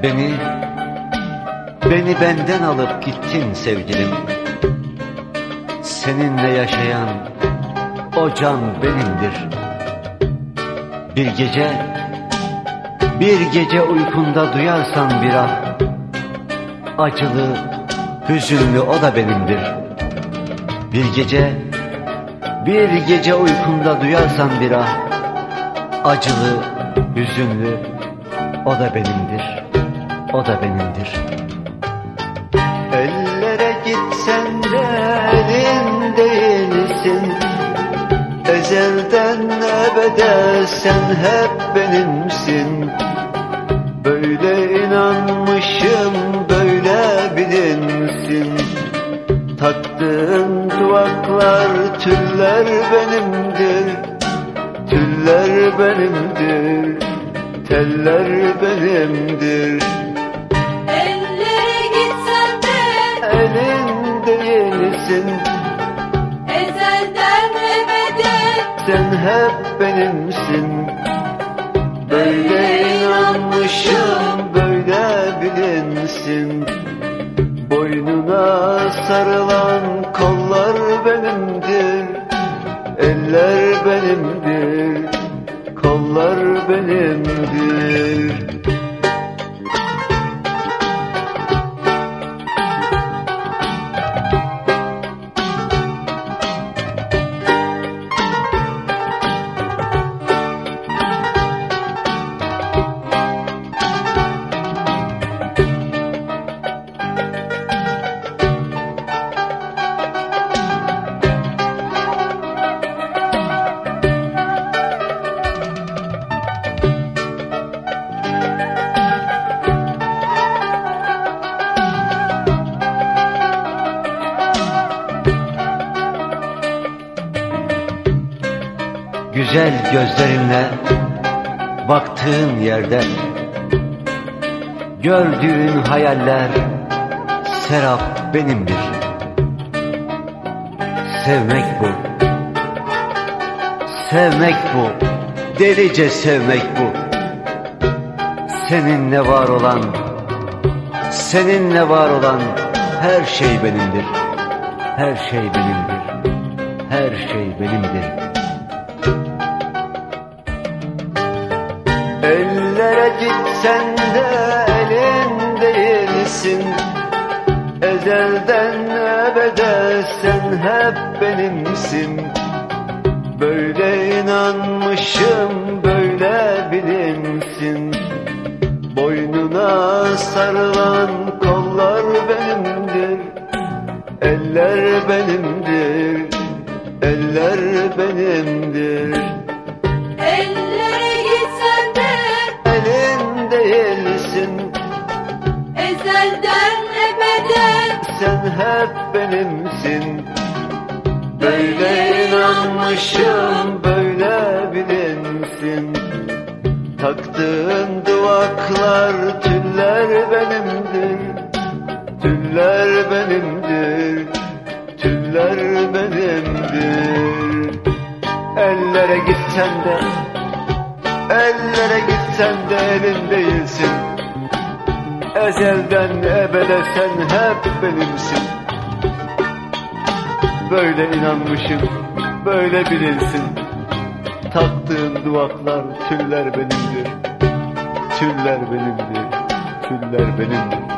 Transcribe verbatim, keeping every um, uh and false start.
Beni, beni benden alıp gittin sevgilim. Seninle yaşayan o can benimdir. Bir gece, bir gece uykunda duyarsan bir ah, acılı, hüzünlü o da benimdir. Bir gece, bir gece uykunda duyarsan bir ah, acılı, hüzünlü o da benimdir, o da benimdir. Ellere gitsen de elin değilsin, ezelden ebede sen hep benimsin. Böyle inanmışım, böyle bilinsin. Taktığın duvaklar, tüller benimdir, tüller benimdir, teller benimdir. Ellere gitsen de elin değilsin, ezelden ebede sen hep benimsin. Böyle inanmışım, böyle bilinsin. Boynuna sarılan kollar benimdir, eller benimdir, kollar benimdir. Güzel gözlerinle baktığın yerde gördüğün hayaller serap benimdir. Sevmek bu, sevmek bu, delice sevmek bu. Seninle var olan, seninle var olan her şey benimdir. Her şey benimdir, her şey benimdir. Ellere gitsen de elin değilsin, ezelden ebede sen hep benimsin. Böyle inanmışım, böyle bilinsin. Boynuna sarılan kollar benimdir, eller benimdir, eller benimdir. ellere gitsen de Elin değilsin, ezelden ebede sen hep benimsin. Böyle inanmışım, böyle bilinsin. Taktığın duvaklar, tüller benimdir, tüller benimdir, tüller benimdir. Ellere gitsen de, ellere gitsen de elin değilsin, ezelden ebede sen hep benimsin. Böyle inanmışım, böyle bilinsin. Taktığın duvaklar, tüller benimdir, tüller benimdir, tüller benimdir.